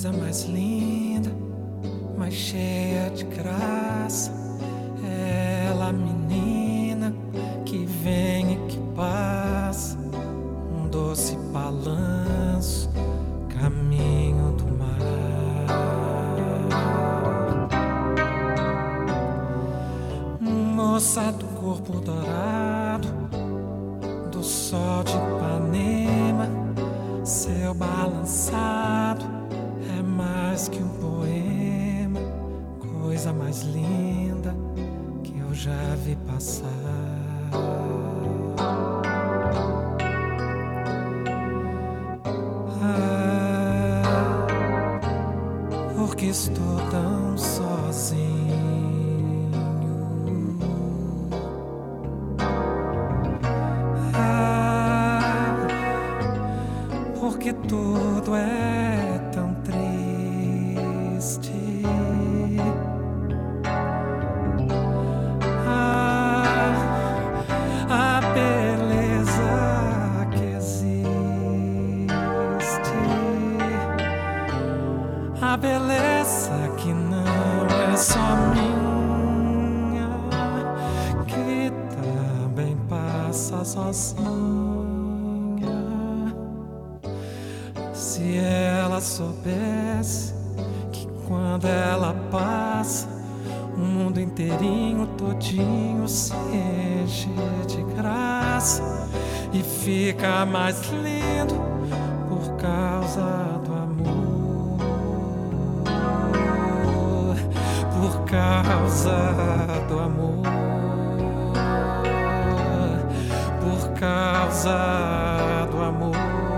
coisa mais linda, mais cheia de graça. Ela, menina, que vem e que passa, um doce balanço, caminho do mar. Moça do corpo dourado, do sol de Ipanema, seu balançado é mais que um poema, coisa mais linda que eu já vi passar. Porque estou tão sozinho. Porque tudo é tão triste. A beleza que existe, a beleza que não é só minha, que também passa sozinha. Se ela soubesse que quando ela passa, o mundo inteirinho, todinho se enche de graça e fica mais lindo por causa do amor, por causa do amor, por causa do amor,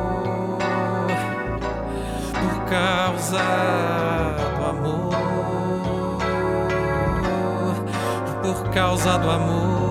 por causa do amor, por causa do amor.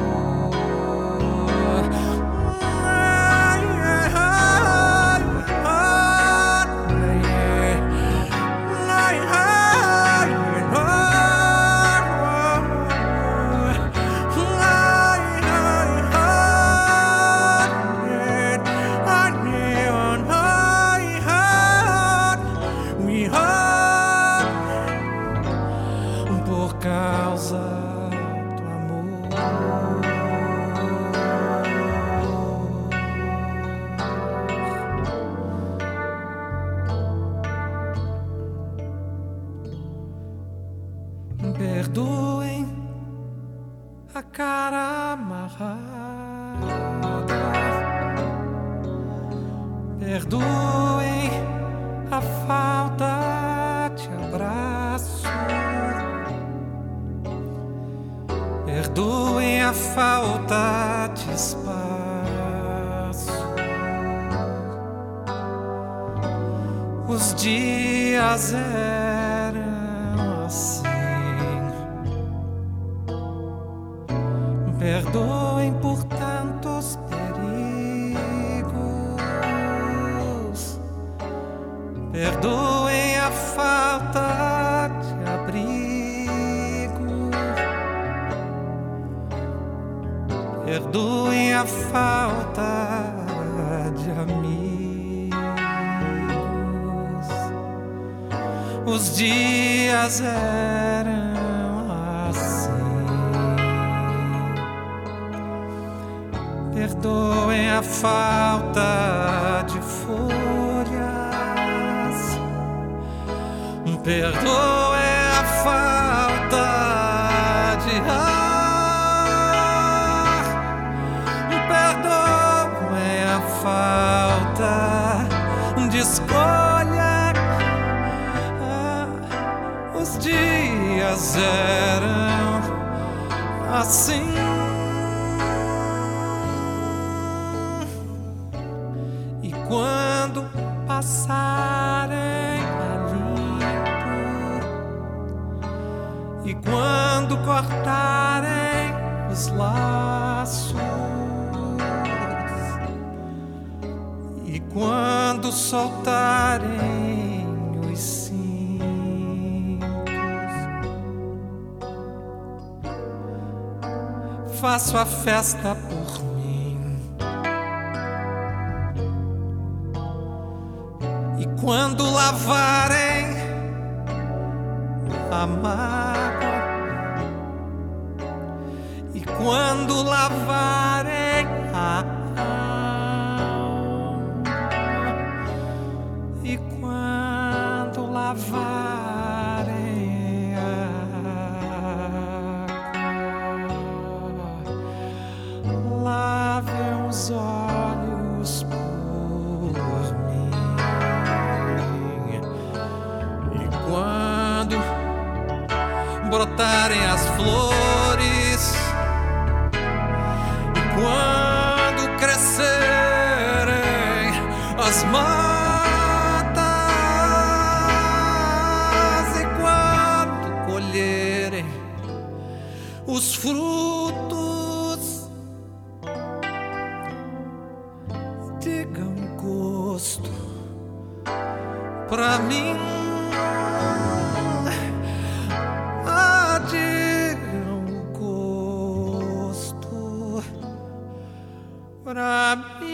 Por causa do amor. Perdoem a cara amarrada, perdoem a falta de abraço, perdoem a falta de espaço. Os dias eram assim. Perdoem por tantos perigos, perdoem a falta de abrigo, perdoem a falta de amigos. Os dias eram assim. Perdoem a falta de folhas, perdoem a falta de ar, perdoem a falta de escolha. Os dias eram assim. E quando passarem a limpo, e quando cortarem os laços, e quando soltarem os cintos, faço a festa por mim. E quando lavarem a mágoa, e quando lavarem a alma, e quando lavarem a água, lavem os olhos por mim. E quando brotarem as flores, e quando crescerem as matas, e quando colherem os frutos, digam gosto pra mim. Digam gosto pra mim.